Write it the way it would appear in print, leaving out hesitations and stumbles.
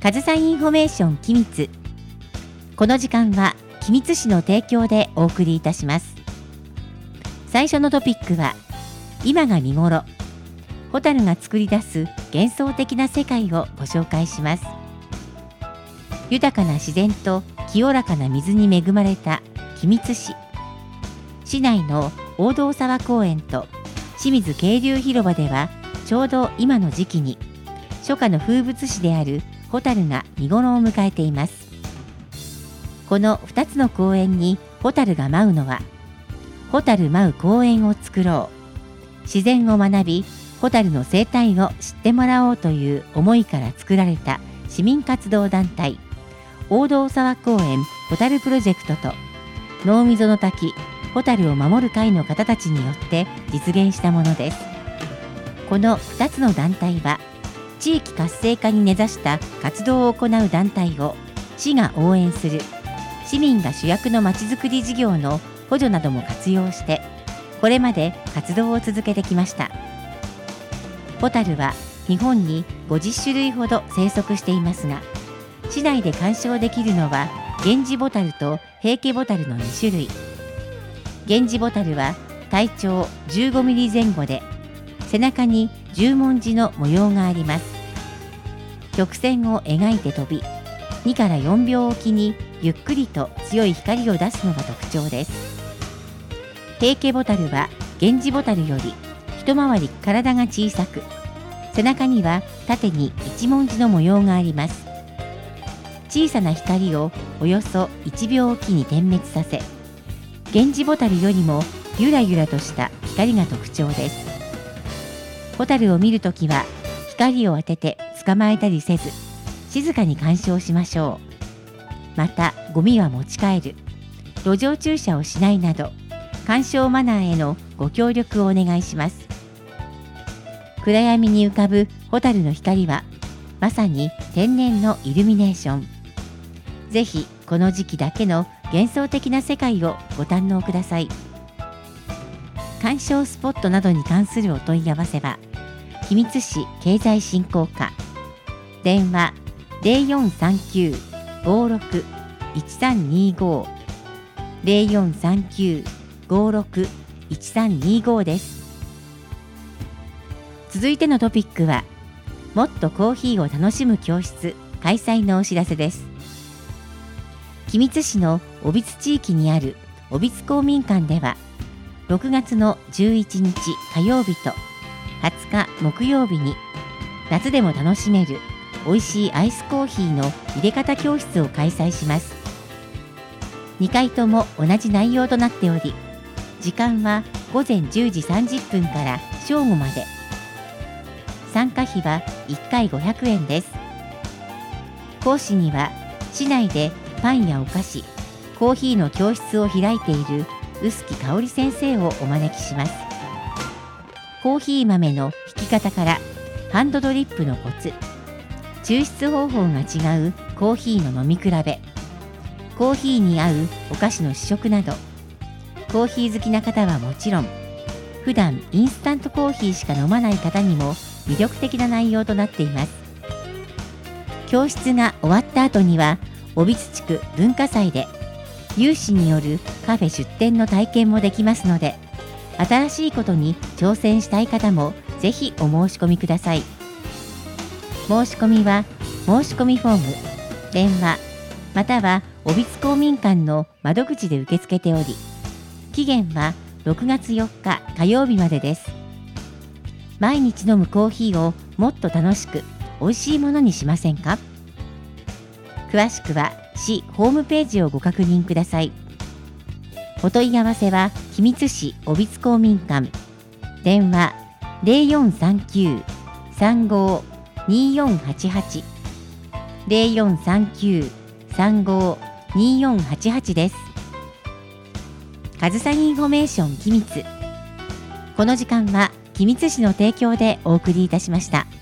上総インフォメーション君津。この時間は君津市の提供でお送りいたします。最初のトピックは今が見頃、ホタルが作り出す幻想的な世界をご紹介します。豊かな自然と清らかな水に恵まれた君津市。市内の大道沢公園と清水渓流広場ではちょうど今の時期に初夏の風物詩であるホタルが見頃を迎えています。この2つの公園にホタルが舞うのは、ホタル舞う公園を作ろう、自然を学びホタルの生態を知ってもらおうという思いから作られた市民活動団体大道沢公園ホタルプロジェクトと濃溝の滝ホタルを守る会の方たちによって実現したものです。この2つの団体は地域活性化に根ざした活動を行う団体を市が応援する市民が主役のまちづくり事業の補助なども活用してこれまで活動を続けてきました。ホタルは日本に50種類ほど生息していますが、市内で鑑賞できるのはゲンジボタルと平家ボタルの2種類。ゲンジボタルは体長15ミリ前後で背中に十文字の模様があります。曲線を描いて飛び2から4秒おきにゆっくりと強い光を出すのが特徴です。平家ボタルはゲンジボタルより一回り体が小さく、背中には縦に一文字の模様があります。小さな光をおよそ1秒おきに点滅させ、ゲンジボタルよりもゆらゆらとした光が特徴です。ホタルを見るときは光を当てて捕まえたりせず、静かに鑑賞しましょう。またゴミは持ち帰る、路上駐車をしないなど鑑賞マナーへのご協力をお願いします。暗闇に浮かぶホタルの光はまさに天然のイルミネーション。ぜひこの時期だけの幻想的な世界をご堪能ください。鑑賞スポットなどに関するお問い合わせは君津市経済振興課、電話 0439-56-1325 0439-56-1325 です。続いてのトピックはもっとコーヒーを楽しむ教室開催のお知らせです。君津市の小櫃地域にある小櫃公民館では6月の11日火曜日と20日木曜日に夏でも楽しめる美味しいアイスコーヒーの入れ方教室を開催します。2回とも同じ内容となっており、時間は午前10時30分から正午まで。参加費は1回500円です。講師には市内でパンやお菓子、コーヒーの教室を開いている臼木香織先生をお招きします。コーヒー豆の引き方からハンドドリップのコツ、抽出方法が違うコーヒーの飲み比べ、コーヒーに合うお菓子の試食など、コーヒー好きな方はもちろん、普段インスタントコーヒーしか飲まない方にも魅力的な内容となっています。教室が終わった後には小櫃地区文化祭で有志によるカフェ出店の体験もできますので、新しいことに挑戦したい方もぜひお申し込みください。申し込みは申し込みフォーム、電話または小櫃公民館の窓口で受け付けており、期限は6月4日火曜日までです。毎日飲むコーヒーをもっと楽しく美味しいものにしませんか？詳しくは市ホームページをご確認ください。お問い合わせは君津市小櫃公民館、電話 0439-35-2488 0439-35-2488 です。上総インフォメーション君津。この時間は君津市の提供でお送りいたしました。